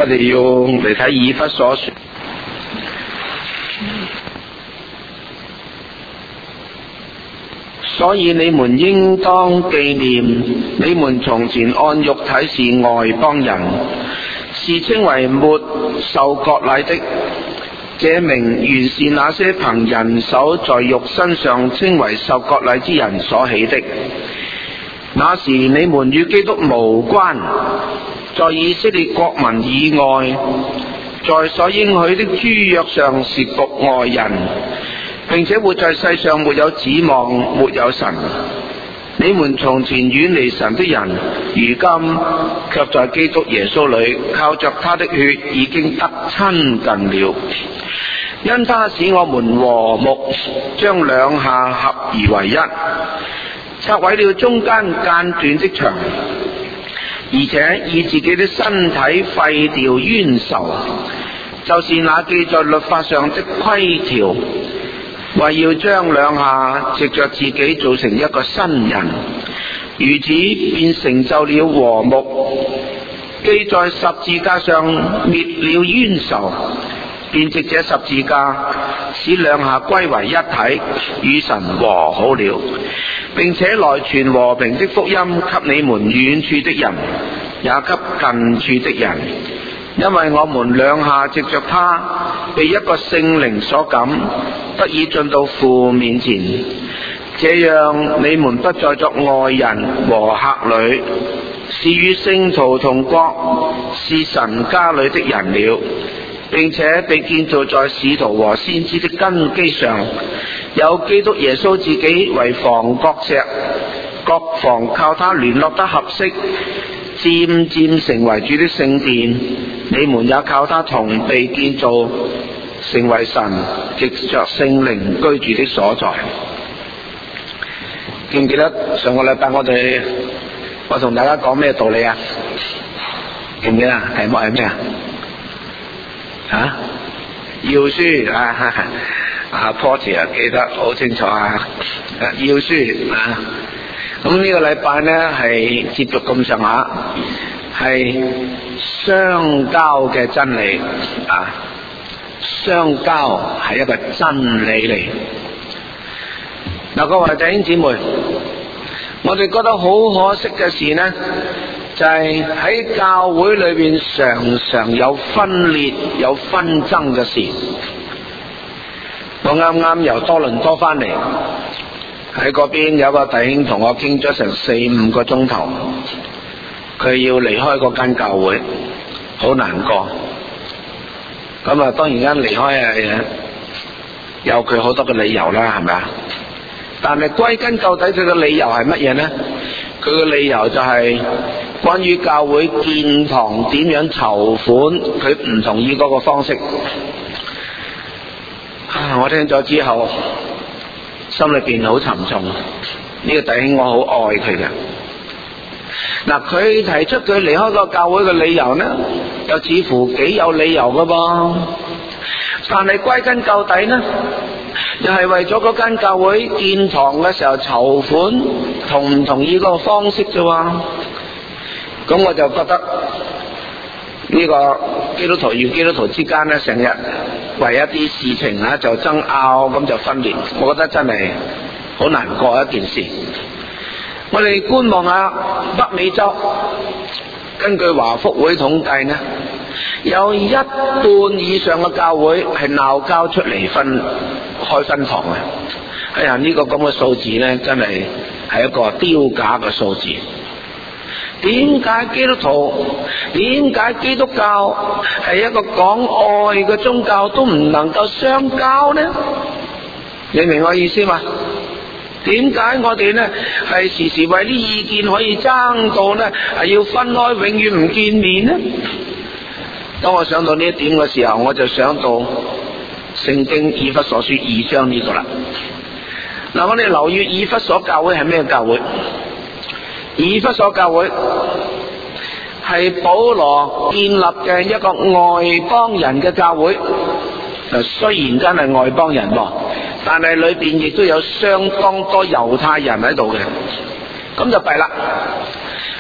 我哋要嚟睇以弗所書。所以你們應當紀念，你們從前按肉體是外邦人，是稱為沒受割禮的。這名原是那些憑人手在肉身上稱為受割禮之人所起的。那時你們與基督無關，在以色列國民以外，在所應許的諸約上是局外人，並且活在世上沒有指望，沒有神。你們從前遠離神的人，如今卻在基督耶穌裏靠着他的血已經得親近了。因他使我們和睦，將兩下合而為一，拆毀了中間間斷的牆，而且以自己的身體廢掉冤仇，就是那記在律法上的規條，為要將兩下藉着自己造成一個新人，如此便成就了和睦。既在十字架上滅了冤仇，便藉這十字架使兩下歸為一體，與神和好了，並且來傳和平的福音給你們遠處的人，也給近處的人。因為我們兩下藉着他被一個聖靈所感，得以進到父面前，這樣你們不再作外人和客旅，是與聖徒同國，是神家裏的人了，並且被建造在使徒和先知的根基上，有基督耶穌自己為房角石，各房靠他聯絡得合適，漸漸成為主的聖殿。你們也靠他同被建造，成為神藉着聖靈居住的所在。記唔記得上個禮拜我同大家講咩道理啊？記唔記得題目係咩啊？要書啊，Porter 記得好清楚啊！要書啊，咁呢個禮拜呢係接續咁上下，係相交嘅真理啊！相交係一個真理嚟。嗱，各位弟兄姊妹，我哋覺得好可惜嘅事呢，就係喺教會裏邊常常有分裂、有紛爭嘅事。我啱啱由多倫多翻嚟，喺嗰邊有個弟兄同我傾咗成4-5個鐘頭，佢要離開嗰間教會，好難過。咁啊，當然間離開係有佢好多嘅理由啦，係咪啊？但係歸根究底，佢嘅理由係乜嘢呢？佢嘅理由就係關於教會建堂點樣籌款，佢唔同意嗰個方式。我聽咗之後，心裏邊好沉重。呢個弟兄我好愛佢嘅。嗱，佢提出佢離開個教會嘅理由呢，又似乎幾有理由噶噃。但係歸根究底呢，又係為咗嗰間教會建堂嘅時候籌款，同唔同意嗰個方式啫喎。咁我就覺得呢個基督徒與基督徒之間呢，成日為一啲事情啊就爭拗，咁就分裂。我覺得真係好難過一件事。我哋觀望下北美洲，根據華福會統計呢，有一半以上嘅教會係鬧交出嚟開分堂嘅。哎呀，呢個咁嘅數字呢，真係一個丟架嘅數字。點解基督徒、點解基督教係一個講愛嘅宗教都唔能夠相交呢？你明我意思嘛？點解我哋呢係時時為啲意見可以爭到呢係要分開，永遠唔見面呢？當我想到呢一點嘅時候，我就想到聖經以弗所書2章呢個啦。嗱，我哋留意以弗所教會係咩教會？以弗所教會係保羅建立嘅一個外邦人嘅教會。雖然真係外邦人喎，但係裏邊亦都有相當多猶太人喺度嘅。咁就弊啦，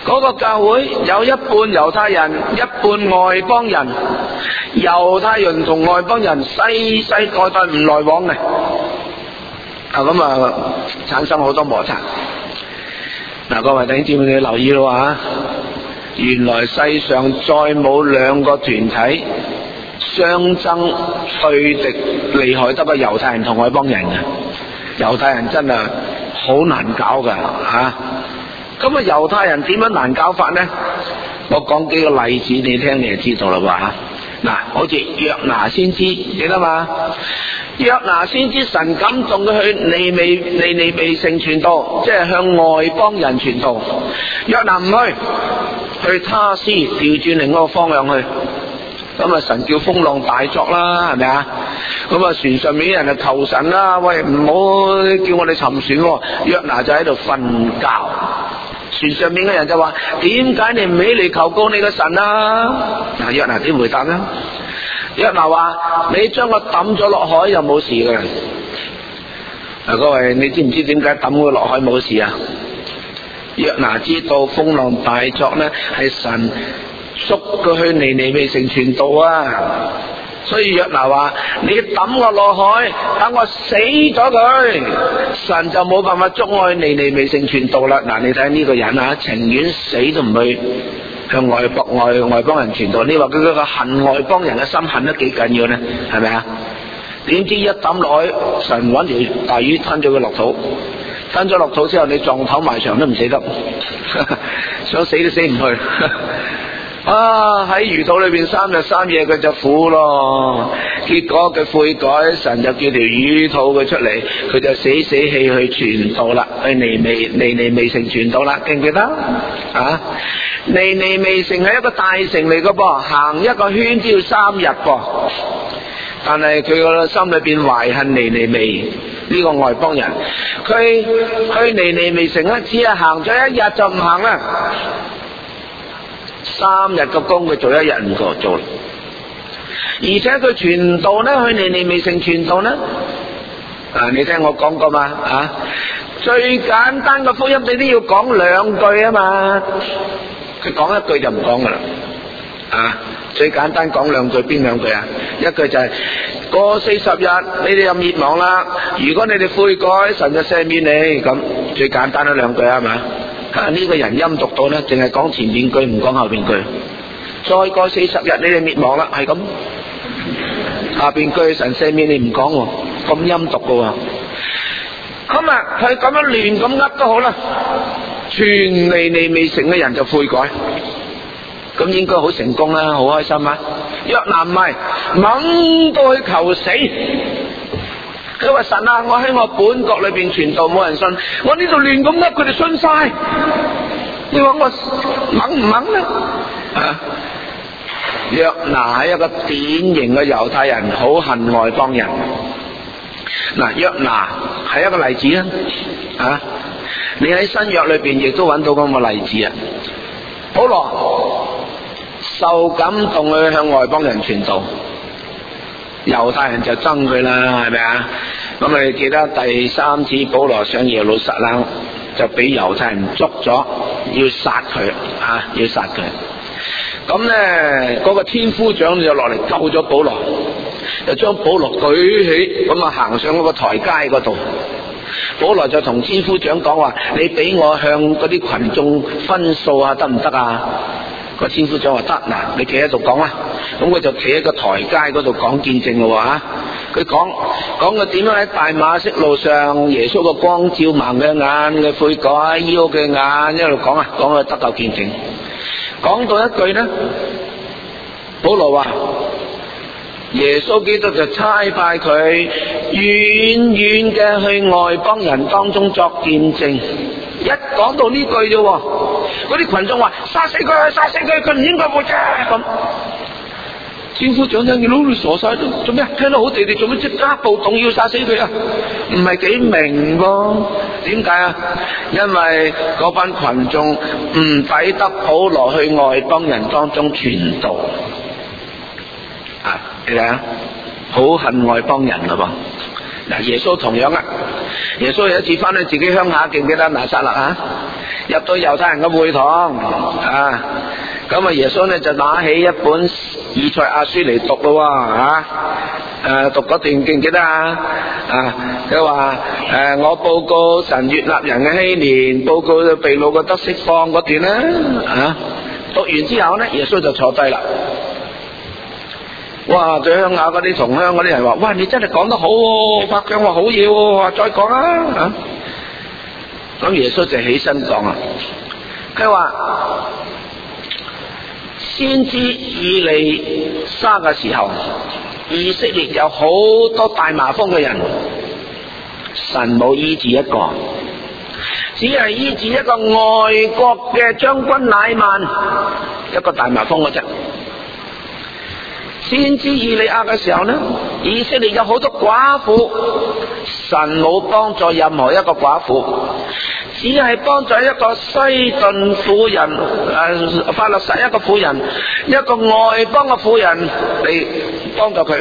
嗰個教會有一半猶太人，一半外邦人，猶太人同外邦人世世代代唔來往嘅，咁產生好多摩擦。各位弟兄姊妹你留意咯啊，原來世上再冇兩個團體相爭對敵厲害得過猶太人同外邦人嘅。猶太人真係好難搞噶吓。咁猶太人點樣難搞法呢？我講幾個例子你聽，你就知道啦喎。好似約拿先知，記得嘛？約拿先知神感動佢去尼尼微城傳道，即係向外邦人傳道。約拿唔去他施，調轉另一個方向去。神叫風浪大作啦，係咪啊？船上面啲人就求神啦，喂，唔好叫我哋沉船。約拿就喺度瞓覺。船上面嘅人就話：點解你唔起嚟求告你嘅神啊？約拿點回答呢？約拿話：你將我抌咗落海就冇事噶啦。各位，你知唔知點解抌佢落海冇事啊？約拿知道風浪大作呢，係神捉佢去尼尼微城傳道啊。所以約拿話：你抌我落海，等我死咗佢，神就冇辦法捉我去尼尼微城傳道啦。你睇呢個人啊，情願死都唔去向外邦人傳道。你話佢嗰個恨外邦人嘅心恨得幾緊要呢？係咪啊？點知一抌落去，神搵條大魚吞咗佢落肚，吞咗落肚之後，你撞頭埋牆都唔死得，想死都死唔去。喺魚肚裏邊3日3夜佢就苦咯，結果佢悔改，神就叫條魚吐佢出嚟，佢就死死氣去傳道啦，去尼尼微城傳道啦，記唔記得啊？尼尼微城係一個大城嚟嘅噃，行一個圈都要3日噃，但係佢個心裏邊懷恨尼尼微呢個外邦人，佢去尼尼微城只係行咗1日就唔行啦。3日嘅工佢做1日唔夠做，而且佢傳道呢，去尼尼微城傳道呢，你聽我講過嘛最簡單嘅福音你都要講2句啊嘛，佢講1句就唔講噶啦，最簡單講2句，邊2句啊？一句就係過40日你哋就滅亡啦，如果你哋悔改，神就赦免你，咁最簡單嘅2句係嘛？呢個人陰毒到呢，淨係講前面句唔講後邊句。再過40日你哋滅亡啦，係咁。下邊句神赦免你唔講喎，咁陰毒噶喎。咁佢咁樣亂咁噏都好啦，全尼尼微城嘅人就悔改，咁應該好成功啦，好開心啊！約拿唔係猛到去求死。佢話神啊，我喺我本國裏邊傳道冇人信，我呢度亂咁噏佢哋信晒，你話我猛唔猛呢？約拿係一個典型嘅猶太人，好恨外邦人。約拿係一個例子啊！你喺新約裏邊亦都揾到咁嘅例子啊！保羅受感動去向外邦人傳道，猶太人就憎佢啦，係咪啊？咁你記得第3次保羅上耶路撒冷就俾猶太人捉咗，要殺佢要殺佢。咁呢嗰個千夫長就落嚟救咗保羅，就將保羅舉起，咁行上嗰個台階嗰度。保羅就同千夫長講話：你俾我向嗰啲群眾分數啊，得唔得啊？個千夫長話得，你企喺度講啦。咁佢就企喺個台階嗰度講見證咯佢講佢點樣喺大馬色路上，耶穌個光照盲嘅眼，佢悔改，醫好嘅眼，一路講講佢得救見證。講到一句呢，保羅話耶穌基督就差派佢遠遠嘅去外邦人當中作見證。一講到呢句啫，嗰啲群眾話殺死佢，佢唔應該活嘅咁。千夫長聽見到你傻晒都做咩？聽到好地地做咩即刻暴動要殺死佢啊？唔係幾明噃？點解啊？因為嗰班群眾唔抵得保羅去外邦人當中傳道你睇下，好恨外邦人啦噃。 嗱，耶穌同樣啊，耶穌有一次翻去自己鄉下，記唔記得拿撒勒啊？入到猶太人嘅會堂啊，咁啊耶穌呢就拿起一本以賽亞書嚟讀咯喎，讀嗰段記唔記得啊？佢話我報告神悅納人嘅禧年，報告被擄嘅得釋放嗰段啦，讀完之後呢，耶穌就坐低啦。哇！對鄉下嗰啲同鄉嗰啲人話：哇！你真係講得好喎，發姜話好嘢喎，再講啦。咁耶穌就起身講啊，佢話先知以利沙嘅時候，以色列有好多大麻風嘅人，神冇醫治一個，只係醫治一個外國嘅將軍乃曼，一個大麻風嘅啫。先知以利亞嘅時候呢，以色列有好多寡婦，神冇幫助任何一個寡婦，只係幫助一個西頓婦人，法勒撒一個婦人，一個外邦嘅婦人嚟幫助佢。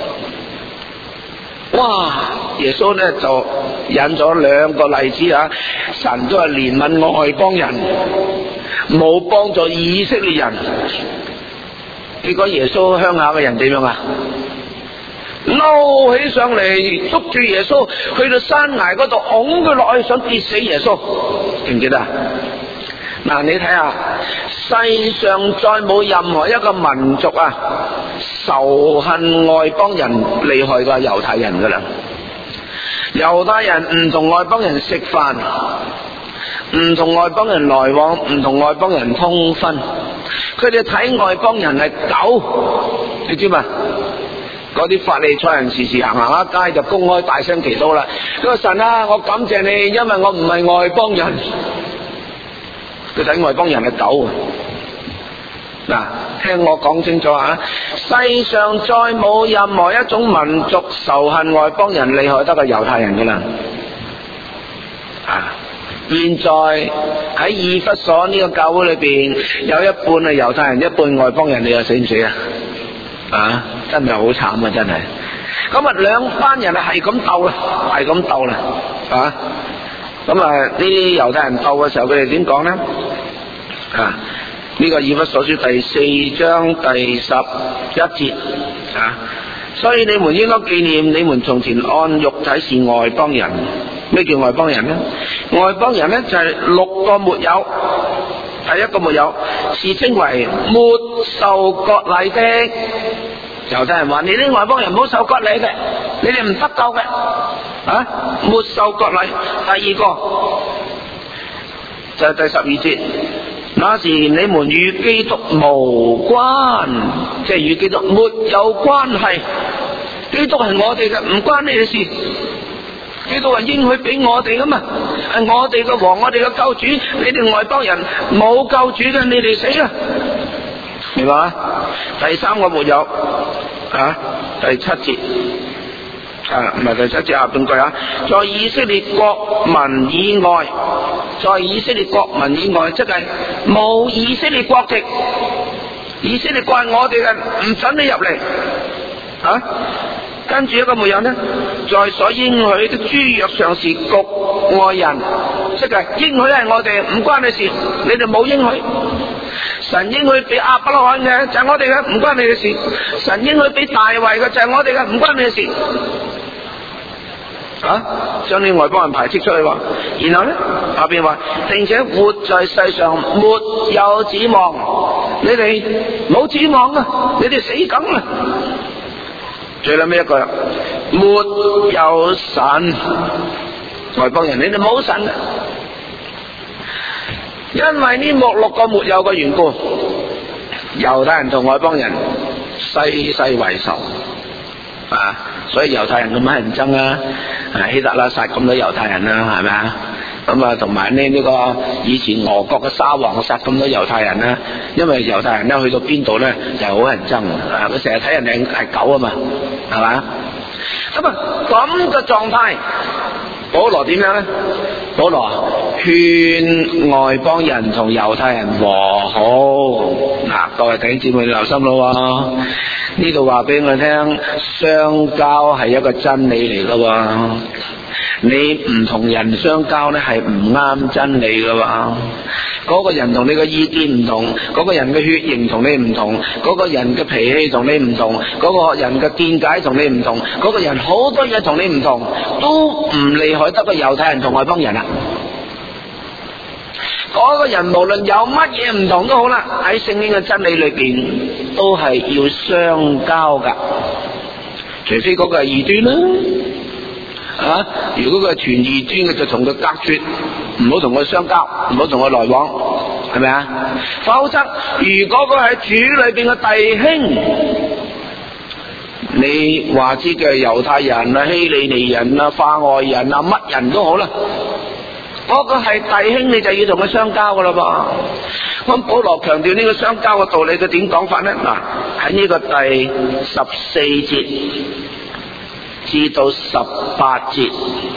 哇！耶穌呢就引咗兩個例子啊，神都係憐憫外邦人，冇幫助以色列人。結果耶穌鄉下嘅人點樣啊？嬲起上嚟，捉住耶穌去到山崖嗰度，拱佢落去，想跌死耶穌，記唔記得啊？嗱，你睇下，世上再冇任何一個民族啊仇恨外邦人厲害過猶太人噶啦。猶太人唔同外邦人食飯，唔同外邦人來往，唔同外邦人通婚。佢哋睇外邦人係狗，你知嘛？嗰啲法利賽人時時行下街就公開大聲祈禱啦。佢話神啊，我感謝你，因為我唔係外邦人。佢睇外邦人係狗啊！嗱，聽我講清楚啊！世上再冇任何一種民族仇恨外邦人厲害得過猶太人噶啦。現在喺以弗所呢個教會裏邊，有一半係猶太人，一半外邦人，你又死唔死啊？真係好慘啊！真係。咁啊，兩班人係咁鬥啦，係咁鬥啦，咁啊，呢啲猶太人鬥嘅時候，佢哋點講呢？呢個以弗所書第4章第11節所以你們應該紀念你們從前按肉體是外邦人。咩叫外邦人呢？外邦人呢，就係6個沒有，第一個沒有是稱為沒受割禮的。猶太人話：你啲外邦人唔好受割禮嘅，你哋唔得救嘅。沒受割禮。第二個就係第12節，那時你們與基督無關，即係與基督沒有關係。基督係我哋嘅，唔關你嘅事。基督係應許俾我哋噶嘛，係我哋嘅王，我哋嘅救主。你哋外邦人冇救主嘅，你哋死啦，明白嘛？第三個沒有第7節唔係第7節下半句在以色列國民以外，在以色列國民以外，即係冇以色列國籍。以色列國係我哋嘅，唔准你入嚟跟住一個沒有呢，在所應許的諸約上是局外人，即係應許係我哋，唔關你事，你哋冇應許。神應許俾亞伯拉罕嘅就係我哋嘅，唔關你嘅事。神應許俾大衛嘅就係我哋嘅，唔關你嘅事。將啲外邦人排斥出去喎。然後呢，下邊話，並且活在世上沒有指望，你哋冇指望啊，你哋死梗啦。最後尾一個沒有神，外邦人你哋冇神，因為呢6個沒有嘅緣故，猶太人同外邦人世世為仇所以猶太人咁乞人憎啊，希特勒殺咁多猶太人啦，係咪啊？咁啊，同埋呢個以前俄國嘅沙皇殺咁多猶太人啦，因為猶太人咧去到邊度咧就係好乞人憎佢成日睇人哋係狗啊嘛，係嘛？咁嘅狀態， 保羅點樣呢？保羅勸外邦人同猶太人和好。嗱，各位弟兄姊妹留心咯，呢度話俾我聽，相交係一個真理嚟噶。你唔同人相交呢，係唔啱真理噶。嗰個人同你嘅意見唔同，嗰個人嘅血型同你唔同，嗰個人嘅脾氣同你唔同，嗰個人嘅見解同你唔同，嗰個人好多嘢同你唔同，都唔厲害得過猶太人同外邦人啊。嗰個人無論有乜嘢唔同都好啦，喺聖經嘅真理裏邊都係要相交噶，除非嗰個係異端啦。如果佢係傳異端嘅，就同佢隔絕，唔好同佢相交，唔好同佢來往，係咪啊？否則如果佢係主裏邊嘅弟兄，你話知嘅猶太人啊、希利尼人啊、化外人啊，乜人都好啦，嗰個係弟兄，你就要同佢相交噶啦噃。咁保羅強調呢個相交嘅道理，佢點講法呢？嗱，喺呢個第14節至到18節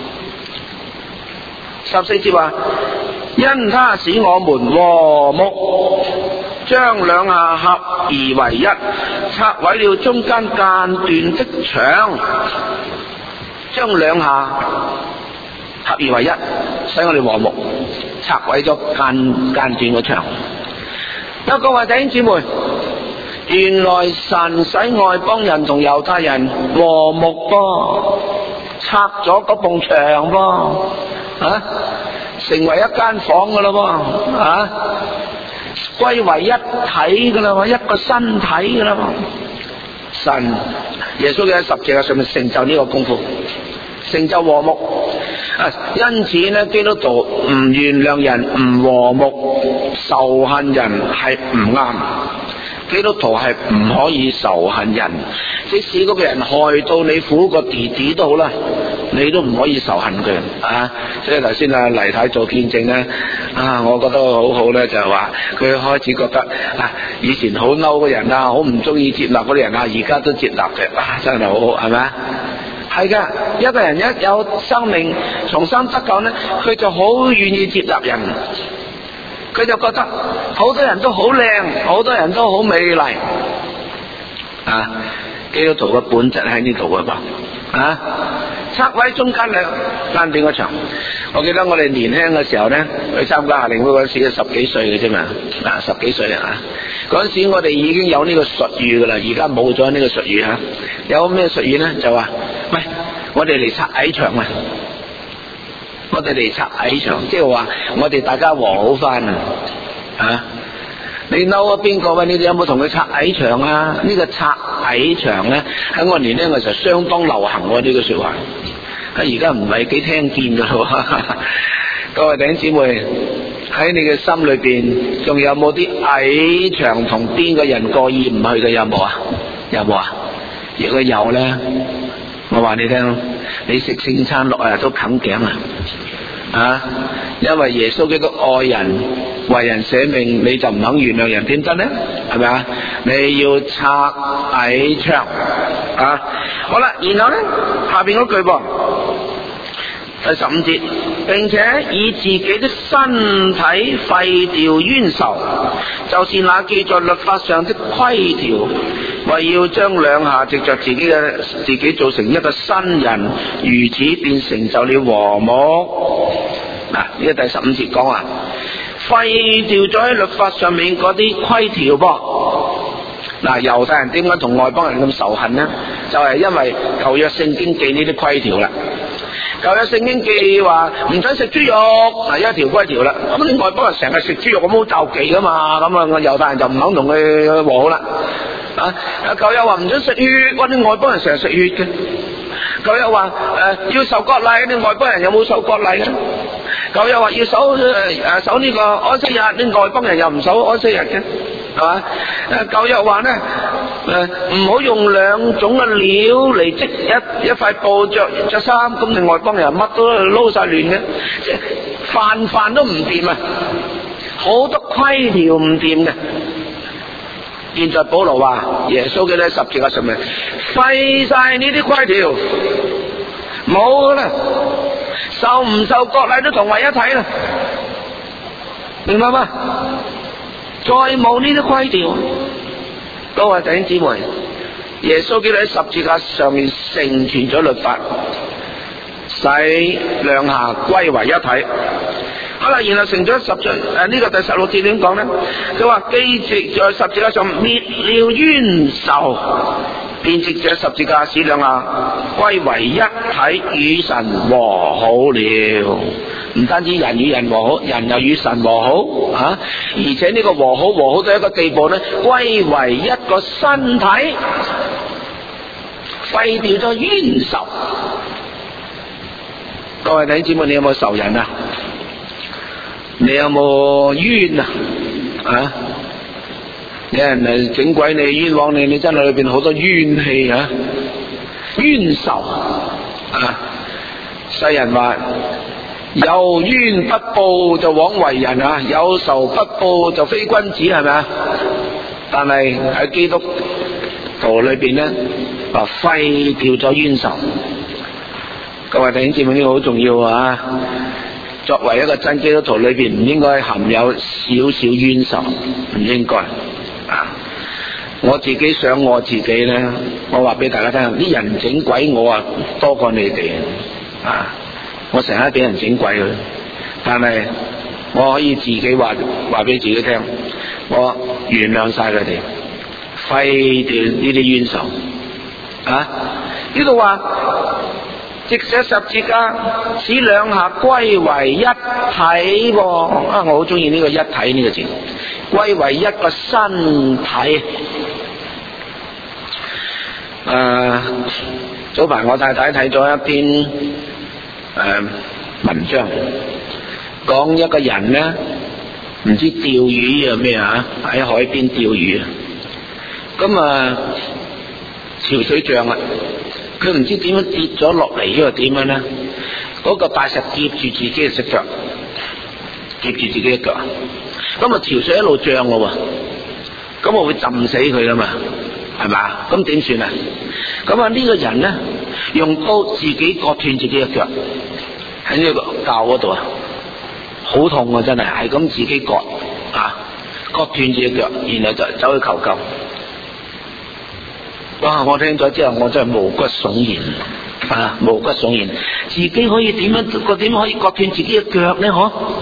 ，14節話：因他使我們和睦，將兩下合而為一，拆毀了中間間斷的牆，將兩下合而為一，使我哋和睦，拆毀咗間斷嘅牆。各位弟兄姊妹，原來神使外邦人同猶太人和睦噃，拆咗嗰埲牆噃，成為一間房噶啦噃，歸為一體噶啦喎，一個身體噶啦喎。神耶穌嘅十字架上面成就呢個功夫，成就和睦。因此呢，基督徒唔原諒人、唔和睦、仇恨人係唔啱。基督徒係唔可以仇恨人，即使嗰個人害到你苦個弟弟都好啦，你都唔可以仇恨佢啊！所以頭先啊黎太做見證咧，我覺得好好咧，就係話佢開始覺得以前好嬲嘅人好唔中意接納嗰啲人而家都接納嘅，真係好好，係咪啊？係噶，一個人一有生命重生得救咧，佢就好願意接納人。佢就覺得好多人都好靚，好多人都好美麗。基督徒嘅本質喺呢度嘅噃。拆毀中間兩間斷嘅牆。我記得我哋年輕嘅時候咧，去參加夏令會嗰陣時，10幾歲嘅啫嘛，10幾歲啊。嗰陣時我哋已經有呢個術語噶啦，而家冇咗呢個術語。有咩術語咧？就話喂，我哋嚟拆矮牆啊！我哋嚟拆矮牆，即係話我哋大家和好翻啊！你嬲咗邊個？你哋有冇同佢拆矮牆啊？呢個拆矮牆咧，喺我年輕嘅時候相當流行喎，呢個說話。而家唔係幾聽見噶咯。各位弟兄姊妹，喺你嘅心裏邊，仲有冇啲矮牆同邊個人過意唔去嘅？有冇啊？有冇啊？如果有咧，我話你聽，你食聖餐落都啃頸啊！因為耶穌基督愛人，為人捨命，你就唔肯原諒人，點得呢？係咪啊？你要拆矮牆啊！好啦，然後呢，下邊嗰句噃，第15節，並且以自己的身體廢掉冤仇，就是那記在律法上的規條，為要將兩下藉着自己做成一個新人，如此便成就了和睦。呢個第15節講啊，廢掉咗喺律法上面嗰啲規條噃。猶太人點解同外邦人咁仇恨呢？就係因為舊約聖經記呢啲規條啦。舊約聖經記話唔准食豬肉，係一條規條啦。咁啲外邦人成日食豬肉，咁好就忌噶嘛。咁猶太人就唔肯同佢和好啦。舊約話唔准食血，啲外邦人成日食血嘅。舊約話要受割禮，啲外邦人有冇受割禮嘅？舊約話要守呢個安息日，啲外邦人又唔守安息日嘅，係嘛？舊約話咧唔好用兩種嘅料嚟織一塊布着衫，咁你外邦人乜都撈晒亂嘅，即係飯都唔掂啊！好多規條唔掂嘅。現在保羅話耶穌嘅十字架上面廢晒呢啲規條，冇啦。 受唔受割禮都同為一體啦，明白嗎？再冇呢啲規條。各位弟兄姊妹，耶穌基督喺十字架上面成全咗律法，使兩下歸為一體。好啦，然後成咗呢個第16節點講呢？佢話既藉在十字架上滅了冤仇，便藉着十字架使兩下歸為一體，與神和好了。唔單止人與人和好，人又與神和好啊！而且呢個和好到一個地步呢，歸為一個身體，廢掉咗冤仇。各位弟兄姊妹，你有冇仇人啊？你有冇冤啊？啊！有人嚟整鬼你、冤枉你，你真係裏邊好多怨氣啊！冤仇啊！世人話有冤不報就枉為人啊，有仇不報就非君子，係咪啊？但係喺基督徒裏邊呢，廢掉咗冤仇。各位弟兄姊妹，呢個好重要啊！作為一個真基督徒裏邊，唔應該含有少少冤仇，唔應該啊！我自己想我自己呢，我話俾大家聽，啲人整鬼我啊多過你哋啊！我成日俾人整鬼佢，但係我可以自己話俾自己聽，我原諒晒佢哋，廢掉呢啲冤仇啊！呢度話藉着十字架使兩下歸為一體喎，我好中意呢個一體呢個字，歸為一個身體。早排我太太睇咗一篇文章，講一個人呢，唔知釣魚啊咩啊，喺海邊釣魚，咁潮水漲啊，佢唔知點樣跌咗落嚟，因為點樣呢？嗰個大石夾住自己嘅隻腳，夾住自己嘅腳，咁潮水一路漲咯，咁我會浸死佢噶嘛，係嘛？咁點算啊？咁呢個人呢，用刀自己割斷自己嘅腳，喺呢個教嗰度啊，好痛啊！真係咁自己割啊，割斷自己腳，然後就走去求救。哇！我聽咗之後，我真係毛骨悚然啊，毛骨悚然！自己可以點可以割斷自己嘅腳呢？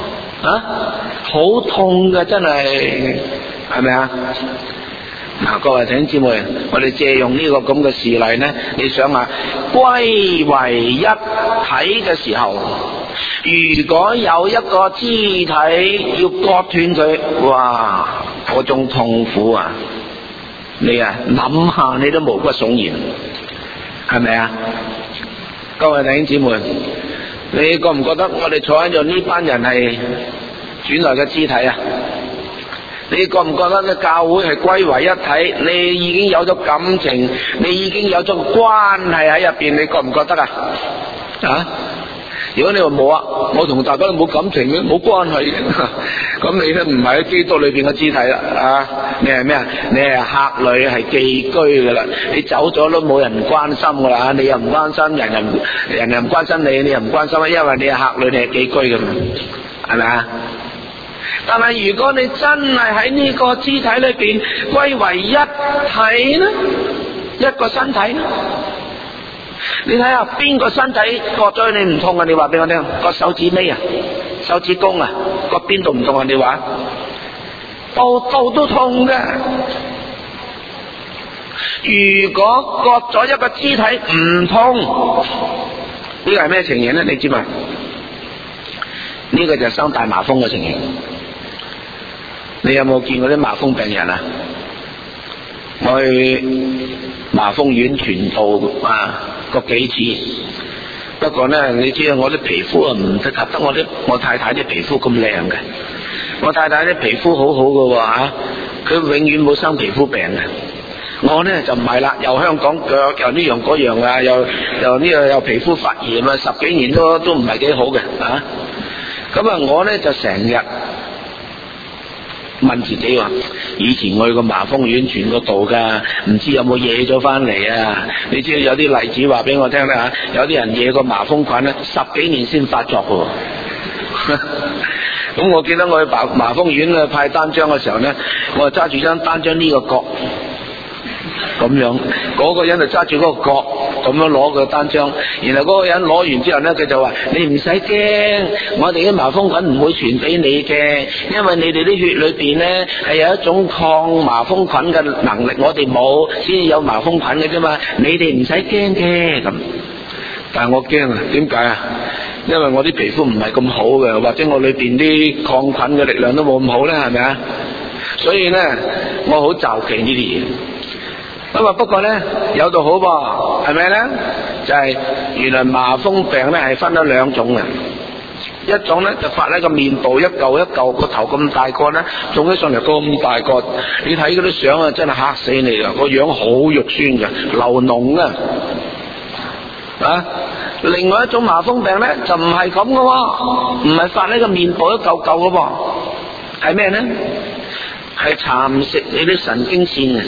好痛噶，真係，係咪啊？嗱，各位弟兄姊妹，我哋借用呢個咁嘅事例呢，你想下，歸為一體嘅時候，如果有一個肢體要割斷佢，哇，嗰種痛苦啊！你諗下，你都毛骨悚然，係咪啊？各位弟兄姊妹，你覺唔覺得我哋坐喺度呢班人係轉來嘅肢體啊？你覺唔覺得呢教會係歸為一體？你已經有咗感情，你已經有咗關係喺入邊，你覺唔覺得啊？如果你話冇啊，我同大家都冇感情嘅，冇關係嘅，咁你都唔係喺基督裏邊嘅肢體啦啊！你係咩啊？你係客旅，係寄居噶啦，你走咗都冇人關心噶啦，你又唔關心人又唔關心你，你又唔關心，因為你係客旅，你係寄居噶嘛，係咪啊？但係如果你真係喺呢個肢體裏邊歸為一體呢，一個身體呢，你睇下邊個身體割咗你唔痛啊？你話俾我聽，個手指尾啊，手指公啊，割邊度唔痛啊？你話度都痛嘅。如果割咗一個肢體唔痛，呢個係咩情形呢？你知嘛？呢個就係生大麻風嘅情形。你有冇見過啲麻風病人啊？我去麻風院傳道過幾次，不過呢，你知道我啲皮膚唔適合得我太太啲皮膚咁靚嘅。我太太啲皮膚好好嘅喎，佢永遠冇生皮膚病嘅。我呢就唔係啦，又香港腳又呢樣嗰樣啊，又呢個又皮膚發炎啊，10幾年都唔係幾好嘅啊。咁我呢就成日問自己話：以前我去個麻風院傳過道㗎，唔知有冇惹咗翻嚟啊？你知道有啲例子話俾我聽啦嚇，有啲人惹個麻風菌咧，10幾年先發作㗎喎。咁我記得我去麻風院啊派單張嘅時候咧，我就揸住張單張呢個角咁樣，嗰個人就揸住嗰個角咁樣攞個單張，然後嗰個人攞完之後咧，佢就話：你唔使驚，我哋啲麻風菌唔會傳俾你嘅，因為你哋啲血裏邊咧係有一種抗麻風菌嘅能力，我哋冇，先至有麻風菌嘅啫嘛，你哋唔使驚嘅咁。但係我驚啊，點解啊？因為我啲皮膚唔係咁好嘅，或者我裏邊啲抗菌嘅力量都冇咁好咧，係咪啊？所以咧，我好就忌呢啲嘢。咁啊，不過咧有度好噃，係咪咧？就係原來麻風病咧係分咗2種嘅，一種咧就發喺個面部一嚿一嚿，個頭咁大個咧，種起上嚟咁大個，你睇嗰啲相啊，真係嚇死你噶，個樣好肉酸嘅，流膿啊！啊，另外一種麻風病咧就唔係咁嘅喎，唔係發喺個面部一嚿嚿嘅噃，係咩咧？係蠶食你啲神經線嘅。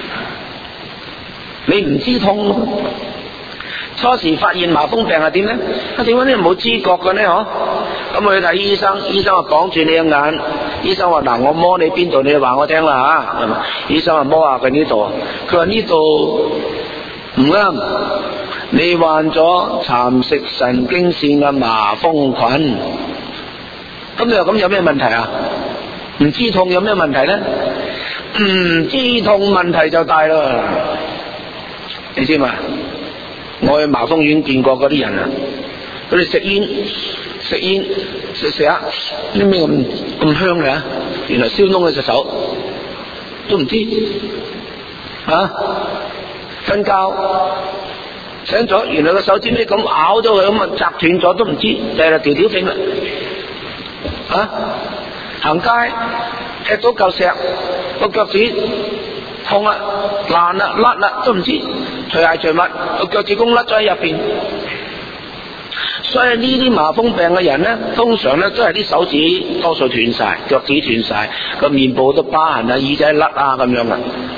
你唔知痛，初時發現麻風病係點咧？點解你冇知覺嘅咧？嗬，咁我去睇醫生，醫生話綁住你嘅眼，醫生話嗱，我摸你邊度，你就話我聽啦吓。醫生話摸下佢呢度，佢話呢度唔啱，你患咗蠶食神經線嘅麻風菌。咁你話咁有咩問題啊？唔知痛有咩問題咧？唔知痛問題就大啦。你知嘛？我去麻風院見過嗰啲人啊，佢哋食煙食下啲咩咁香嘅，原來燒燶佢隻手都唔知啊！瞓覺醒咗，原來個手指尾咁咬咗佢，咁啊砸斷咗都唔知，就係條條揈啦啊！行街踢到嚿石，個腳趾痛啦、爛啦、甩啦都唔知，除鞋除襪，個腳趾公甩咗喺入邊。所以呢啲麻風病嘅人咧，通常咧都係啲手指多數斷晒，腳趾斷晒，個面部都疤痕啊，耳仔甩啊咁樣啊。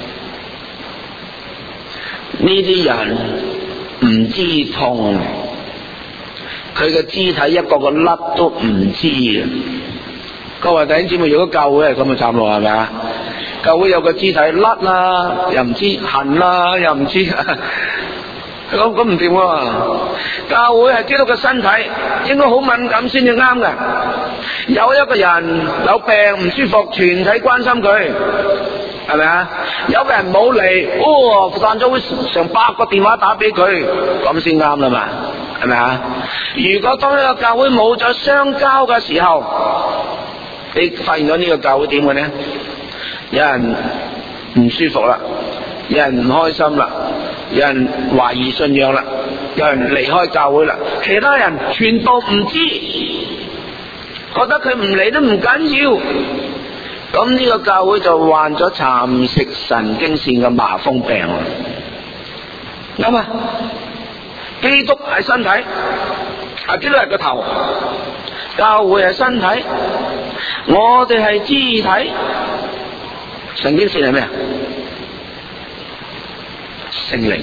呢啲人唔知痛，佢嘅肢體一個個甩都唔知啊！各位弟兄姊妹，如果教會係咁就慘咯，係咪啊？教會有個肢體甩啦，又唔知痕啦，又唔知，咁唔掂喎。教會係基督嘅身體，應該好敏感先至啱嘅。有一個人有病唔舒服，全體關心佢，係咪啊？有個人冇嚟，散咗會成100個電話打俾佢，咁先啱啦嘛，係咪啊？如果當呢個教會冇咗相交嘅時候，你發現咗呢個教會點嘅呢？有人唔舒服啦，有人唔開心啦，有人懷疑信仰啦，有人離開教會啦，其他人全部唔知，覺得佢唔嚟都唔緊要，咁呢個教會就患咗蠶食神經線嘅麻風病啦。啱啊！基督係身體，基督係個頭，教會係身體，我哋係肢體。神經線係咩啊？聖靈，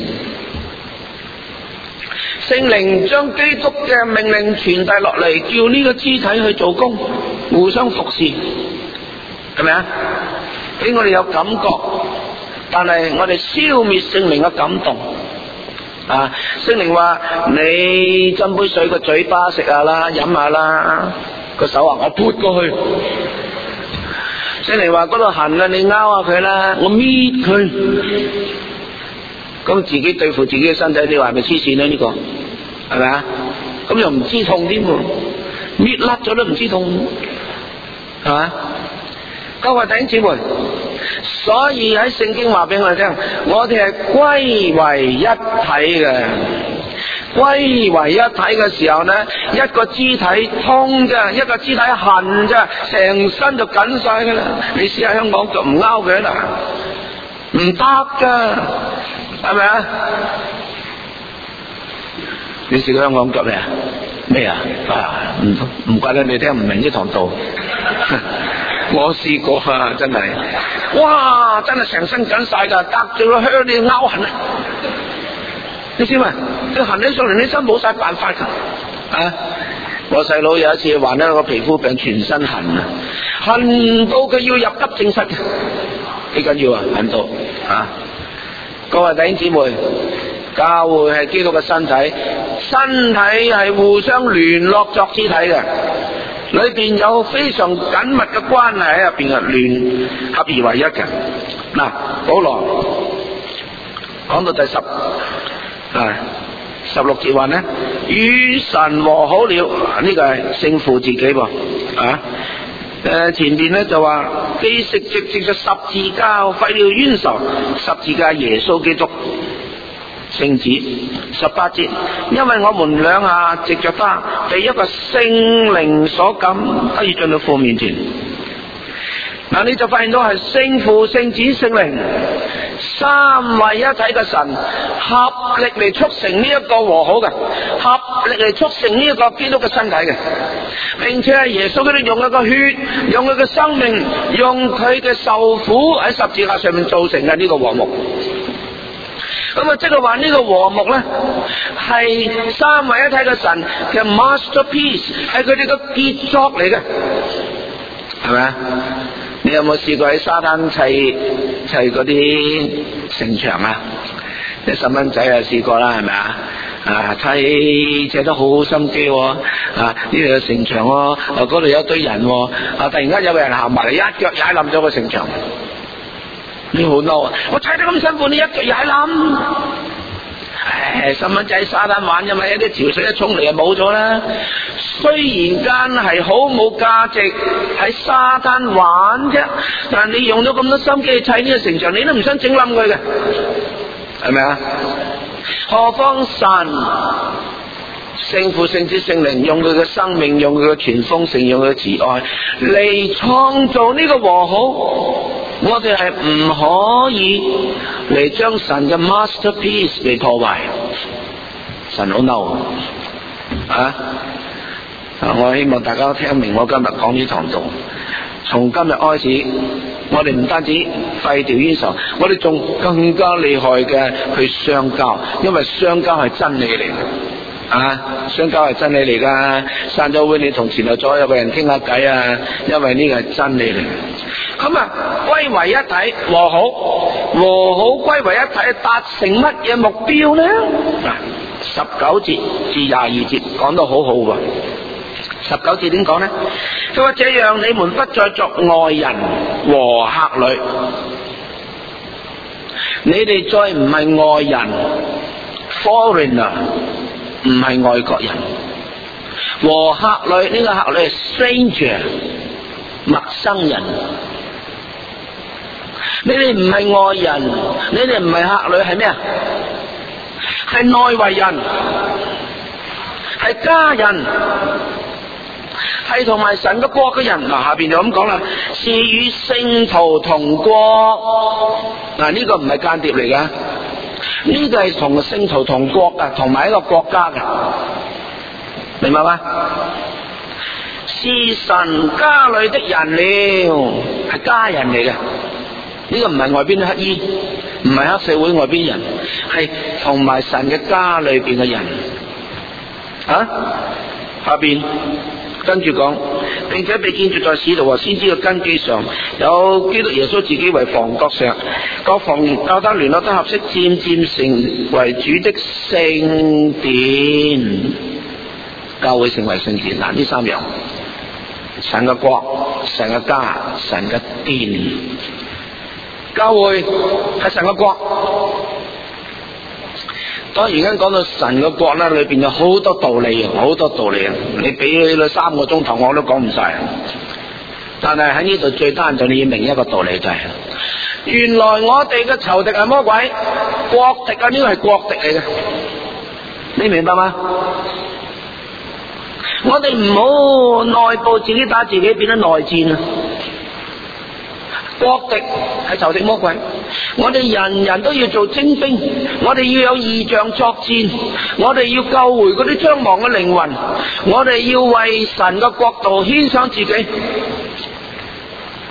聖靈將基督嘅命令傳遞落嚟，叫呢個肢體去做工，互相服侍，係咪啊？俾我哋有感覺，但係我哋消滅聖靈嘅感動。啊！聖靈話：你斟杯水個嘴巴食下啦，飲下啦。個手話：我潑過去。聖靈話：嗰度痕啊，你拗下佢啦，我搣佢。咁自己對付自己嘅身體，你話係咪黐線咧？呢個係咪啊？咁又唔知痛添喎，搣甩咗都唔知痛，係嘛？各位弟兄姊妹，所以喺聖經話俾我哋聽，我哋係歸為一體嘅。歸為一體嘅時候呢，一個肢體痛啫，一個肢體痕啫，成身就緊晒噶啦。你試下香港就唔拗佢啦，唔得噶，係咪啊？你試過香港腳未啊？咩啊？唔怪得你聽唔明呢堂道。 我試過啊，真係，哇，真係成身緊晒噶，隔住個靴你拗痕啊！你知嘛？佢痕起上嚟，你真冇晒辦法噶啊！我細佬有一次患咗個皮膚病，全身痕啊，痕到佢要入急症室嘅，幾緊要啊！痕到啊！各位弟兄姊妹，教會係基督嘅身體，身體係互相聯絡作肢體嘅，裏邊有非常緊密嘅關係喺入邊嘅，聯合而為一嘅。嗱，保羅講到第16節話呢，與神和好了，呢個係聖父自己噃啊。前邊咧就話，既藉着十字架廢了冤仇，十字架耶穌基督聖子。18節，因為我們兩下藉着他被一個聖靈所感，可以進到父面前。嗱，你就發現到係聖父、聖子、聖靈三位一體嘅神合力嚟促成呢一個和好嘅，合力嚟促成呢一個基督嘅身體嘅，並且係耶穌基督用佢嘅血、用佢嘅生命、用佢嘅受苦喺十字架上面造成嘅呢個和睦。咁啊，即係話呢個和睦咧，係三位一體嘅神嘅 masterpiece， 係佢哋嘅傑作嚟嘅，係咪啊？你有冇試過喺沙灘砌嗰啲城牆啊？啲細蚊仔啊試過啦，係咪啊？砌得好好心機喎，呢度有城牆喎，嗰度有一堆人喎，突然間有個人行埋嚟，一腳踩冧咗個城牆，你好嬲啊！我砌得咁辛苦，你一腳踩冧。細蚊仔沙灘玩啫嘛，一啲潮水一沖嚟就冇咗啦。雖然間係好冇價值喺沙灘玩啫，但係你用咗咁多心機去砌呢個城牆，你都唔想整冧佢嘅，係咪啊？何況神聖父、聖子、聖靈用佢嘅生命，用佢嘅全豐盛，用佢嘅慈愛嚟創造呢個和好，我哋係唔可以嚟將神嘅 masterpiece 嚟破壞。神好嬲啊！我希望大家都聽明我今日講呢堂道。從今日開始，我哋唔單止廢掉冤仇，我哋仲更加厲害嘅去相交，因為相交係真理嚟嘅。相交係真理嚟噶，散咗會你同前後左右嘅人傾下偈啊，因為呢個係真理嚟。咁啊，歸為一體，和好歸為一體，達成乜嘢目標呢？19節至22節講得好好喎。19節點講呢？佢話，這樣你們不再作外人和客旅，你哋再唔係外人 foreigner， 唔係外國人。和客旅，呢個客旅係 stranger， 陌生人。你哋唔係外人，你哋唔係客旅，係咩啊？係內為人，係家人，係同埋神嘅國嘅人。嗱，下邊就咁講啦，是與聖徒同國。嗱，呢個唔係間諜嚟噶，呢個係同聖徒同國噶，同埋一個國家噶，明白嗎？是神家裏的人了，係家人嚟嘅。呢個唔係外邊啲乞衣，唔係黑社會外邊人，係同埋神嘅家裏邊嘅人。下邊跟住講，並且被建造在使徒和先知嘅根基上，有基督耶穌自己為房角石，各房教得聯絡得合適，漸漸成為主的聖殿。教會成為聖殿，嗱，呢三樣：神嘅國、神嘅家、神嘅殿。教會係神嘅國。當然間講到神嘅國咧，裏邊有好多道理，好多道理啊！你俾你3個鐘頭我都講唔晒。但係喺呢度最單就你要明一個道理，就係原來我哋嘅仇敵係魔鬼，國敵啊，呢個係國敵嚟嘅，你明白嗎？我哋唔好內部自己打自己，變得內戰啊！國敵係仇敵魔鬼，我哋人人都要做精兵，我哋要有異象作戰，我哋要救回嗰啲將亡嘅靈魂，我哋要為神嘅國度獻上自己。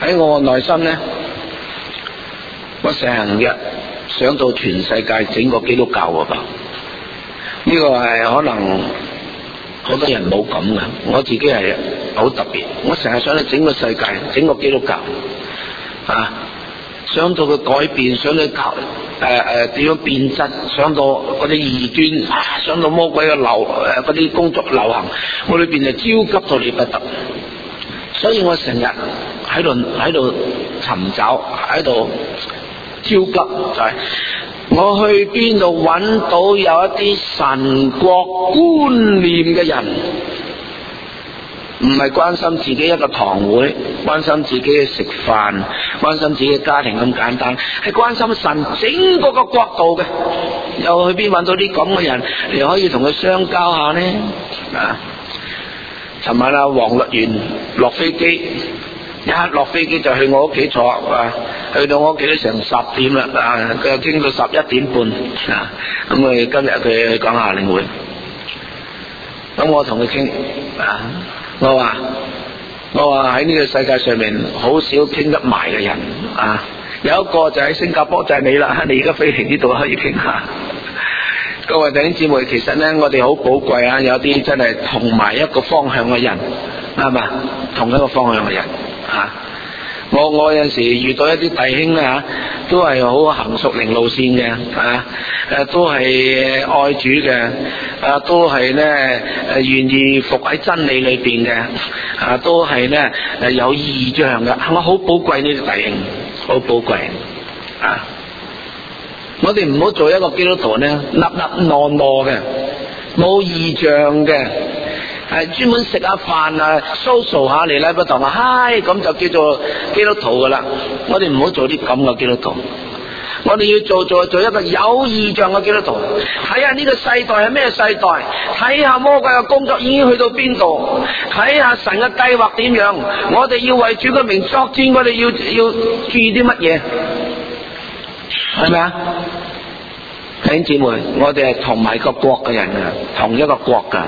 喺我內心呢，我成日想到全世界整個基督教㗎噃。呢個係可能好多人冇咁嘅，我自己係好特別。我成日想去整個世界，整個基督教啊，想到佢改變，想到教點樣變質，想到嗰啲異端，想到魔鬼嘅嗰啲工作流行，我裏邊就焦急到你不得。所以我成日喺度尋找，喺度焦急，就係我去邊度揾到有一啲神國觀念嘅人，唔係關心自己一個堂會，關心自己嘅食飯，關心自己嘅家庭咁簡單，係關心神整個個國度嘅。又去邊揾到啲咁嘅人，你可以同佢相交下呢？啊！尋晚啊，黃律源落飛機，一落飛機就去我屋企坐啊，去到我屋企都成10點啦，啊，佢又傾到11點半啊，咁佢今日佢去講夏令會，咁我同佢傾啊，我話喺呢個世界上面好少傾得埋嘅人啊，有一個就喺新加坡就係你啦，你而家飛嚟呢度可以傾下。各位弟兄姊妹，其實呢，我哋好寶貴啊！有啲真係同埋一個方向嘅人，啱嘛？同一個方向嘅人啊！我有陣時遇到一啲弟兄咧都係好行屬靈路線嘅啊，都係愛主嘅啊，都係咧願意服喺真理裏邊嘅啊，都係咧有異象嘅。我好寶貴呢啲弟兄，好寶貴啊！我哋唔好做一個基督徒呢，立立挪挪嘅，冇異象嘅，係專門食下飯啊，social下嚟禮拜堂啊，嗨咁就叫做基督徒噶啦。我哋唔好做啲咁嘅基督徒，我哋要做一個有異象嘅基督徒。睇下呢個世代係咩世代，睇下魔鬼嘅工作已經去到邊度，睇下神嘅計劃點樣。我哋要為主嘅名作戰，我哋要注意啲乜嘢？係咪啊？弟兄姊妹，我哋係同埋個國嘅人啊，同一個國噶。呢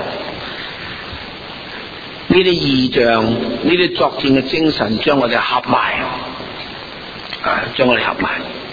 啲異象，呢啲作戰嘅精神，將我哋合埋啊，將我哋合埋。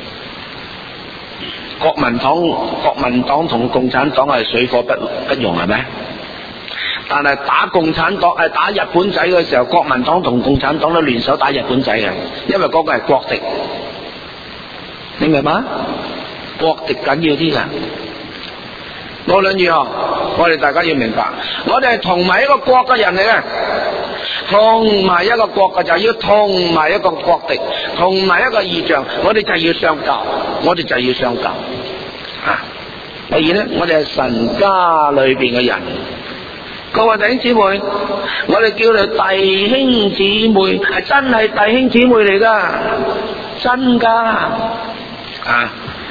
國民黨同共產黨係水火不容，係咪？但係打共產黨打日本仔嘅時候，國民黨同共產黨都聯手打日本仔嘅，因為嗰個係國敵。你明嘛？國敵緊要啲噶，無論如何，我哋大家要明白，我哋係同埋一個國嘅人嚟嘅，同埋一個國嘅就要同埋一個國敵，同埋一個異象，我哋就要相交，啊！第二呢，我哋係神家裏邊嘅人，各位弟兄姊妹，我哋叫你弟兄姊妹，係真係弟兄姊妹嚟噶，真噶。啊！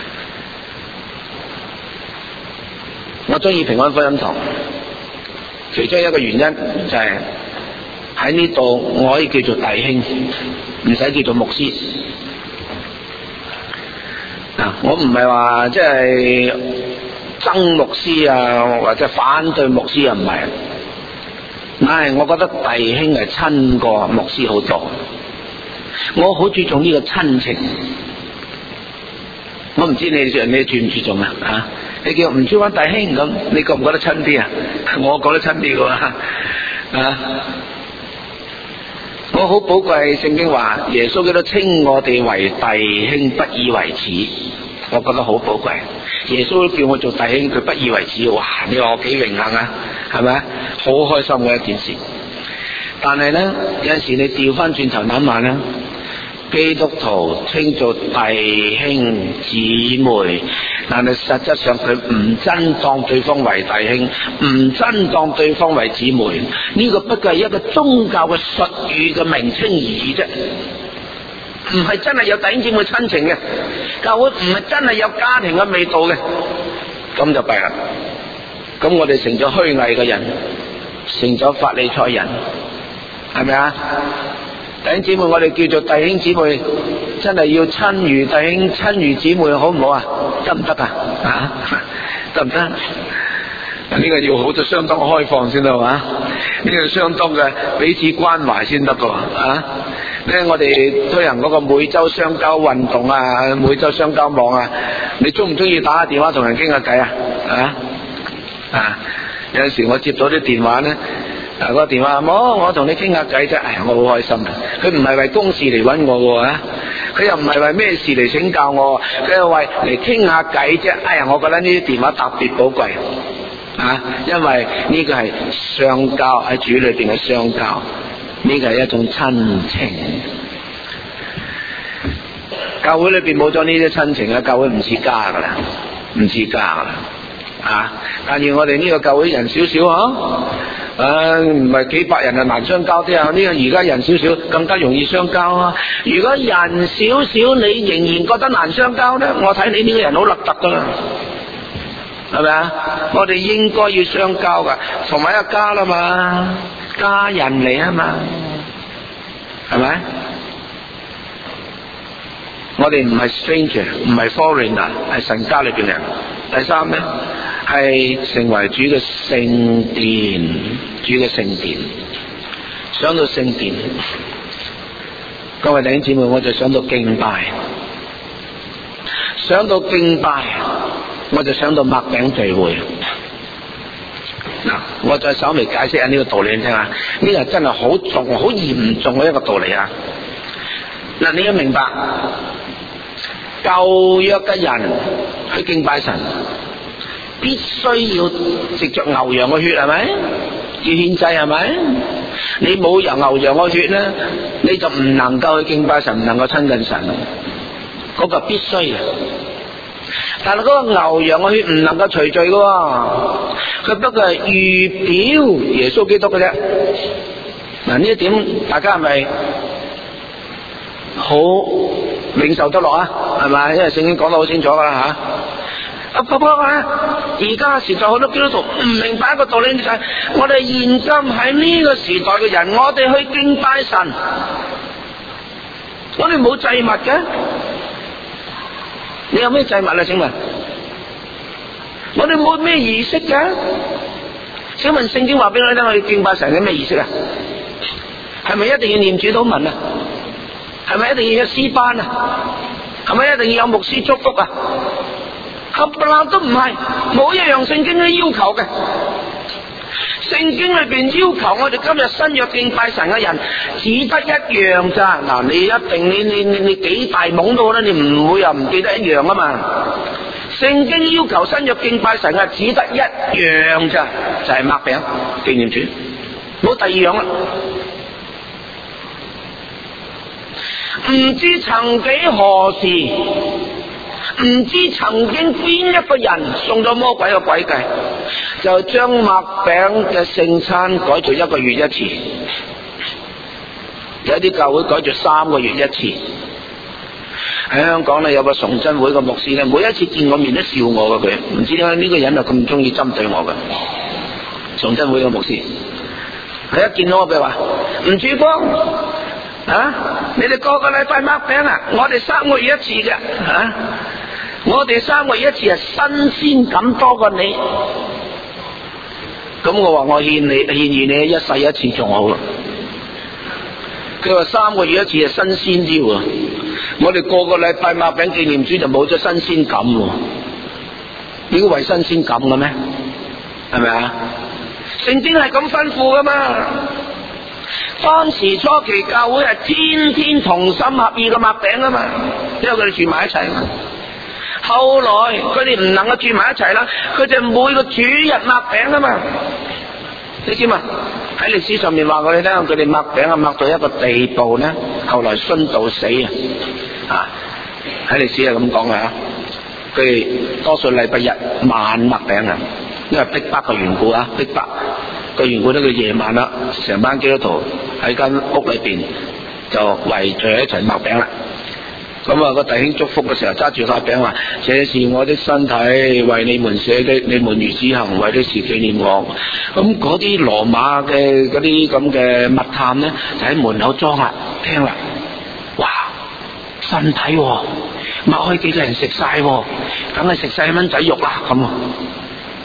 我中意平安福音堂，其中一個原因就係喺呢度我可以叫做弟兄，唔使叫做牧師。啊！我唔係話即係憎牧師啊，或者反對牧師啊，唔係。但係我覺得弟兄係親過牧師好多，我好注重呢個親情。我唔知你注唔注重啊？吓，你叫吳超灣弟兄咁，你覺唔覺得親啲啊？我覺得親啲噶啊！我好寶貴，聖經話耶穌基督稱我哋為弟兄，不以為恥。我覺得好寶貴。耶穌叫我做弟兄，佢不以為恥。哇！你話我幾榮幸啊？係咪？好開心嘅一件事。但係咧，有陣時你調翻轉頭諗下咧。基督徒稱做弟兄姊妹，但係實質上佢唔真當對方為弟兄，唔真當對方為姊妹，呢個不過係一個宗教嘅術語嘅名稱而已啫，唔係真係有弟兄姊妹親情嘅，教會唔係真係有家庭嘅味道嘅，咁就弊啦。咁我哋成咗虛偽嘅人，成咗法利賽人，係咪啊？弟兄姊妹，我哋叫做弟兄姊妹，真係要親如弟兄，親如姊妹，好唔好啊？得唔得啊？啊，得唔得？呢個要好就相當開放先得嘛？呢個相當嘅彼此關懷先得噶啊！ 我哋推行嗰個每周相交運動啊，每周相交網啊，你中唔中意打下電話同人傾下偈啊？有陣時我接到啲電話咧，嗰個電話我同你傾下偈啫，我好開心啊！佢唔係為公事嚟揾我嘅，佢又唔係為咩事嚟請教我，佢係為嚟傾下偈啫。我覺得呢啲電話特別寶貴因為呢個係相交，喺主裏邊嘅相交，呢個係一種親情。教會裏邊冇咗呢啲親情，教會唔似家噶啦，唔似家噶啦但願我哋呢個教會人少少唔係幾百人難相交啲呢個而家人少少更加容易相交如果人少少你仍然覺得難相交呢，我睇你呢個人好核突噶啦，係咪我哋應該要相交噶，同埋一家啦嘛，家人嚟嘛，係咪？我哋唔係 stranger， 唔係 foreigner， 係神家裏邊人。第三呢，係成為主嘅聖殿，主嘅聖殿。想到聖殿，各位弟兄姊妹，我就想到敬拜，想到敬拜，我就想到擘餅聚會。我再稍微解釋下呢個道理你聽下，呢個真係好重、好嚴重嘅一個道理你要明白，舊約嘅人去敬拜神，必須要藉着牛羊嘅血，係咪？要獻祭，係咪？你冇由牛羊嘅血咧，你就唔能夠去敬拜神，唔能夠親近神。嗰個必須嘅。但係嗰個牛羊嘅血唔能夠除罪嘅，佢不過係預表耶穌基督嘅啫。呢一點大家係咪好領受得落係咪？因為聖經講得好清楚噶啦不過而家時代好多基督徒唔明白一個道理，就係我哋現今喺呢個時代嘅人，我哋去敬拜神，我哋冇祭物嘅。你有咩祭物請問？我哋冇咩儀式嘅。請問聖經話俾我聽，我哋敬拜神有咩儀式係咪一定要念主禱文係咪一定要有詩班係咪一定要有牧師祝福冚唪唥都唔係，冇一樣聖經都要求嘅。聖經裏邊要求我哋今日新約敬拜神嘅人只得一樣咋。你一定你幾大懵都好啦，你唔會又唔記得一樣嘛。聖經要求新約敬拜神嘅只得一樣咋，就係擘餅紀念主，冇第二樣啦。唔知曾幾何時，唔知曾經邊一個人送咗魔鬼嘅詭計，就將擘餅嘅聖餐改做1個月一次，有啲教會改做3個月一次。喺香港有個崇真會嘅牧師每一次見我面都笑我嘅，佢唔知點解呢個人就咁中意針對我嘅。崇真會嘅牧師，佢一見到我佢話：吳主邦你哋個個禮拜擘餅我哋3個月一次嘅我哋3個月一次係新鮮感多過你。咁我話我獻你一世一次仲好啦。佢話3個月一次係新鮮啲喎，我哋個個禮拜擘餅紀念主就冇咗新鮮感喎。你要為新鮮感嘅咩？係咪聖經係咁吩咐噶嘛？當時初期教會係天天同心合意嘅擘餅嘛，因為佢哋住埋一齊嘛。後來佢哋唔能夠住埋一齊啦，佢哋每個主日擘餅嘛。你知嘛？喺歷史上面話我哋聽，佢哋擘餅擘到一個地步呢，後來殉道死喺歷史係咁講嘅佢哋多數禮拜日晚擘餅因為逼迫嘅緣故逼迫嘅緣故呢，佢夜晚成班基督徒喺間屋裏邊就圍住一齊擘餅啦。咁個弟兄祝福嘅時候揸住塊餅話：這是我的身體，為你們捨的，你們如此行，為的是紀念我。咁嗰啲羅馬嘅嗰啲咁嘅密探呢，就喺門口裝聽啦。哇，身體擘開幾個人食晒，梗係食細蚊仔肉啦咁。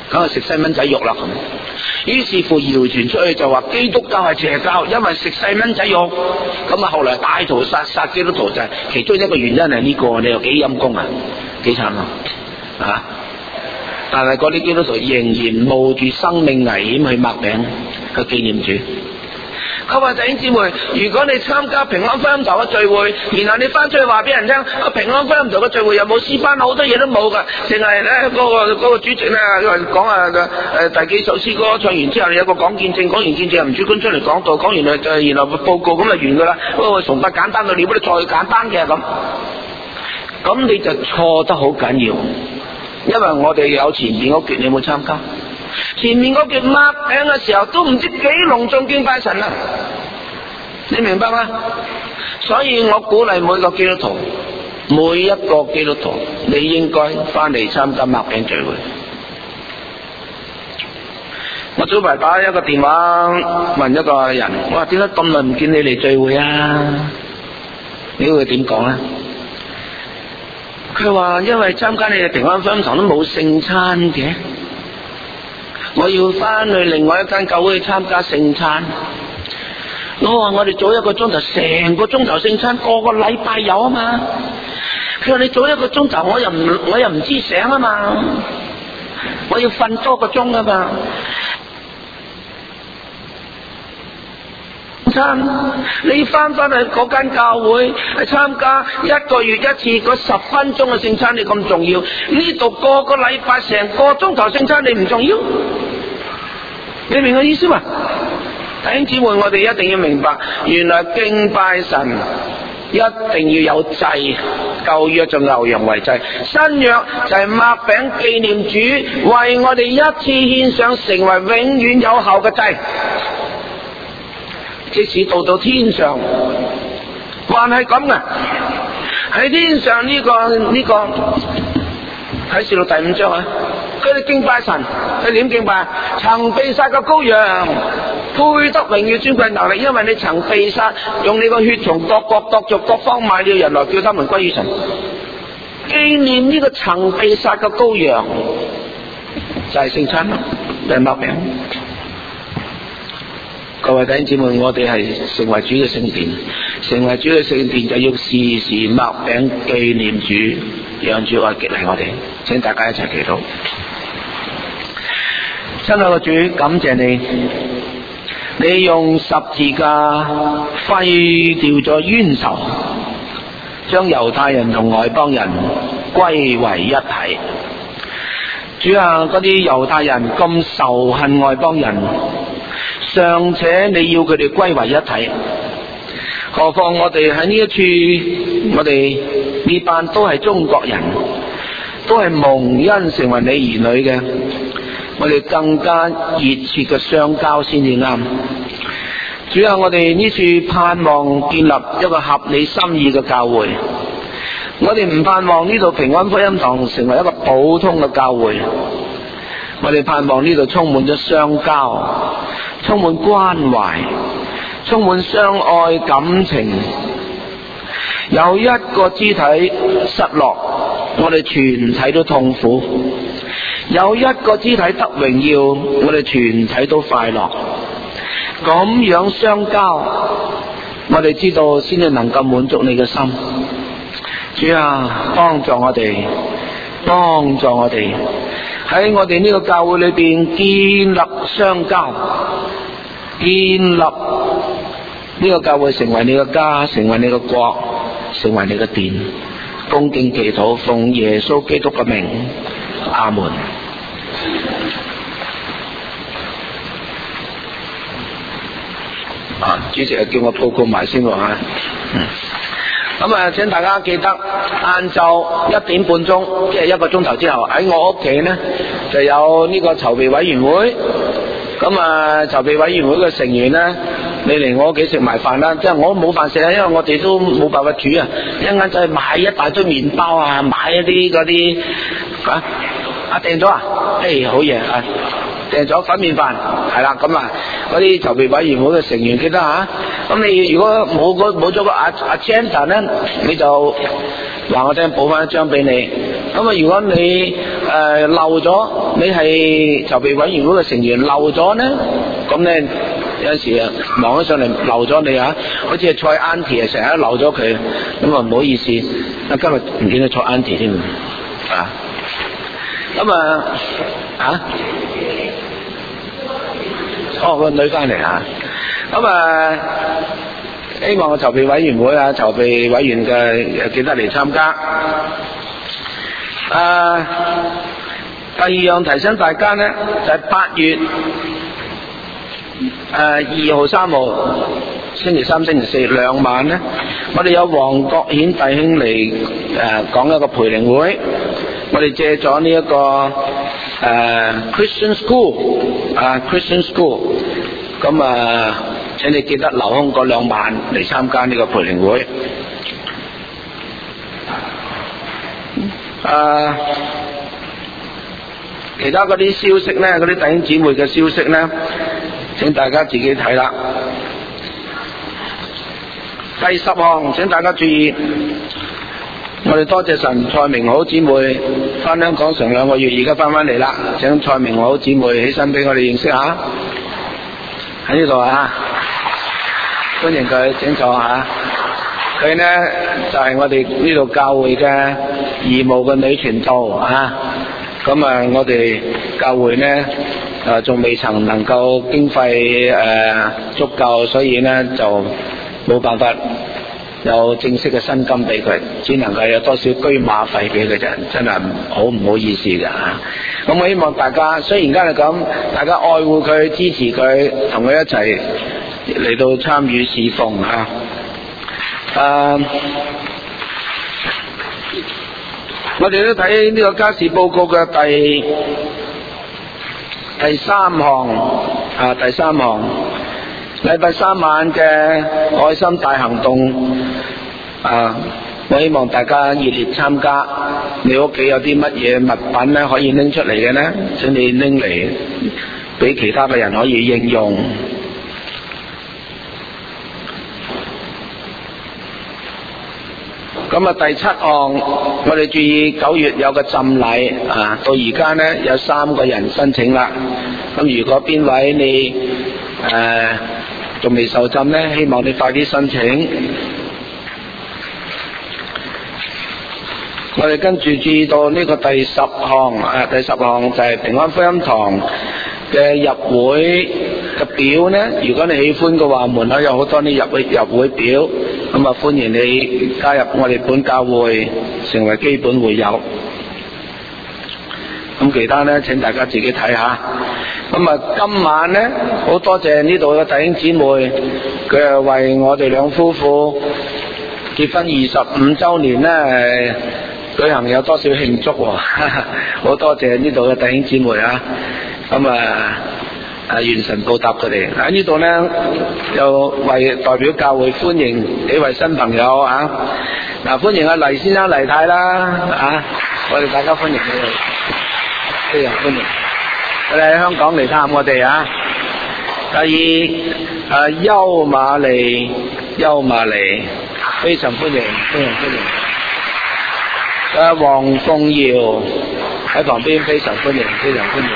梗係食細蚊仔肉啦咁。於是乎謠傳出去就話基督教係邪教，因為食細蚊仔肉。咁啊後來大屠殺基督徒就係其中一個原因係呢個，你又幾陰功啊，幾慘啊！但係嗰啲基督徒仍然冒住生命危險去擘餅去紀念主。各位弟兄姊妹，如果你參加平安福音堂嘅聚會，然後你翻出去話俾人聽，平安福音堂嘅聚會又冇詩班，好多嘢都冇噶，淨係咧嗰個主席咧講第幾首詩歌，唱完之後有個講見證，講完見證唔主管出嚟講道，講完然後報告咁就完噶啦。崇拜簡單到了不得再簡單嘅咁你就錯得好緊要，因為我哋有前面嗰橛，你有冇參加？前面嗰橛擘餅嘅時候都唔知幾隆重敬拜神啦，你明白嗎？所以我鼓勵每個基督徒，每一個基督徒，你應該翻嚟參加擘餅聚會。我早排打一個電話問一個人，我話點解咁耐唔見你嚟聚會啊？你會點講呢？佢話因為參加你哋平安福音堂都冇聖餐嘅，我要翻去另外一間教會去參加聖餐。我話我哋早1個鐘頭，成個鐘頭聖餐，個個禮拜有啊嘛。佢話你早1個鐘頭，我又唔知醒啊嘛，我要瞓多個鐘啊嘛。你翻去嗰間教會去參加1個月1次嗰10分鐘嘅聖餐，你咁重要？呢度個個禮拜成個鐘頭聖餐，你唔重要？你明我意思嘛？弟兄姊妹，我哋一定要明白，原來敬拜神一定要有祭，舊約就牛羊為祭，新約就係擘餅紀念主，為我哋一次獻上，成為永遠有效嘅祭。即使到天上，還係咁嘅。喺天上呢個啟示錄第5章啊，佢哋敬拜神，佢點敬拜？曾被殺嘅羔羊，配得榮耀尊貴能力，因為你曾被殺，用你個血從各國各族各方買了人來，叫他們歸於神。紀念呢個曾被殺嘅羔羊，就係聖餐咯，就係擘餅。各位弟兄姊妹，我哋係成為主嘅聖殿，成為主嘅聖殿就要時時擘餅紀念主，讓主愛激勵我哋。請大家一齊祈禱。親愛嘅主，感謝你，你用十字架廢掉咗冤仇，將猶太人同外邦人歸為一體。主啊，嗰啲猶太人咁仇恨外邦人，尚且你要佢哋歸為一體，何況我哋喺呢一處，我哋呢班都係中國人，都係蒙恩成為你兒女嘅，我哋更加熱切嘅相交先至啱。主啊，我哋呢處盼望建立一個合你心意嘅教會，我哋唔盼望呢度平安福音堂成為一個普通嘅教會，我哋盼望呢度充滿咗相交，充滿關懷，充滿相愛感情。有一個肢體失落，我哋全體都痛苦；有一個肢體得榮耀，我哋全體都快樂。咁樣相交，我哋知道先至能夠滿足你嘅心。主啊，幫助我哋，幫助我哋喺我哋呢個教會裏邊建立相交，建立呢個教會成為你嘅家，成為你嘅國，成為你嘅殿。恭敬祈禱，奉耶穌基督嘅名，阿門。主席叫我報告埋先喎吓。咁啊，請大家記得晏晝1點半鐘，即係1個鐘頭之後，喺我屋企呢就有呢個籌備委員會。咁啊，籌備委員會嘅成員呢，你嚟我屋企食埋飯啦。即係我冇飯食啊，因為我哋都冇辦法煮啊。一陣間就去買一大堆麵包啊，買一啲嗰啲訂咗啊？好嘢啊！訂咗粉麵飯，係啦，咁啊，嗰啲籌備委員會嘅成員記得吓。咁你如果冇咗個agenda咧，你就話我聽補翻一張俾你。咁啊，如果你漏咗，你係籌備委員會嘅成員漏咗呢，咁呢有陣時望咗上嚟漏咗你啊，好似係蔡 Auntie 啊，成日都漏咗佢，咁啊唔好意思，今日唔見到蔡 Auntie 添啊，咁個女翻嚟啊，咁希望個籌備委員會啊，籌備委員嘅記得嚟參加。第二樣提醒大家呢，就係8月2號、3號，星期三、星期四兩晚呢，我哋有黃國顯弟兄嚟講一個培靈會，我哋借咗呢一個Christian School，咁請你記得留空嗰2晚嚟參加呢個培靈會。其他嗰啲消息呢，嗰啲弟兄姊妹嘅消息呢，請大家自己睇啦。第10項，請大家注意，我哋多謝神，蔡明好姊妹翻香港成2個月，而家翻嚟啦，請蔡明好姊妹起身俾我哋認識下，喺呢度啊，歡迎佢，請坐下。佢呢就係我哋呢度教會嘅義務嘅女傳道啊，咁我哋教會呢仲未曾能夠經費足夠，所以呢就冇辦法有正式嘅薪金俾佢，只能夠有多少車馬費俾佢啫，真係好唔好意思㗎嚇。咁我希望大家雖然而家係咁，大家愛護佢、支持佢，同佢一齊嚟到參與侍奉嚇。我哋都睇呢個家事報告嘅第3項第3項，禮拜3晚嘅愛心大行動我希望大家熱烈參加。你屋企有啲乜嘢物品咧可以拎出嚟嘅呢？請你拎嚟俾其他嘅人可以應用。咁第7項，我哋注意9月有個浸禮到而家呢有3個人申請啦。咁如果邊位你仲未受浸呢，希望你快啲申請。我哋跟住注意到呢個第10項第10項就係平安福音堂嘅入會嘅表呢，如果你喜歡嘅話，門口有好多啲入會表，咁歡迎你加入我哋本教會，成為基本會友。咁其他呢，請大家自己睇下。咁今晚呢，好多謝呢度嘅弟兄姊妹，佢係為我哋兩夫婦結婚25週年呢舉行有多少慶祝喎？好多謝呢度嘅弟兄姊妹啊！咁願神報答佢哋。喺呢度呢，又為代表教會歡迎幾位新朋友啊！歡迎阿黎先生、黎太啦我哋大家歡迎佢哋，非常歡迎。佢哋喺香港嚟探我哋啊！第二邱瑪麗，非常歡迎，非常歡迎。黃鳳瑤喺旁邊，非常歡迎，非常歡迎。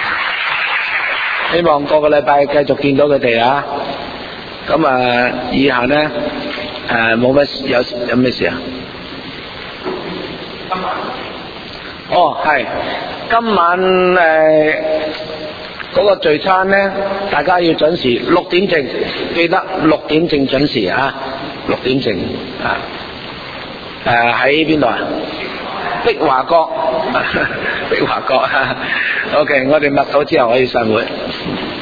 希望個個禮拜繼續見到佢哋啊！咁以下呢冇乜有咩事啊？係今晚嗰個聚餐呢，大家要準時6點正，記得6點正準時啊！6點正喺邊度啊？碧華閣，OK， 我哋默禱之後可以散會。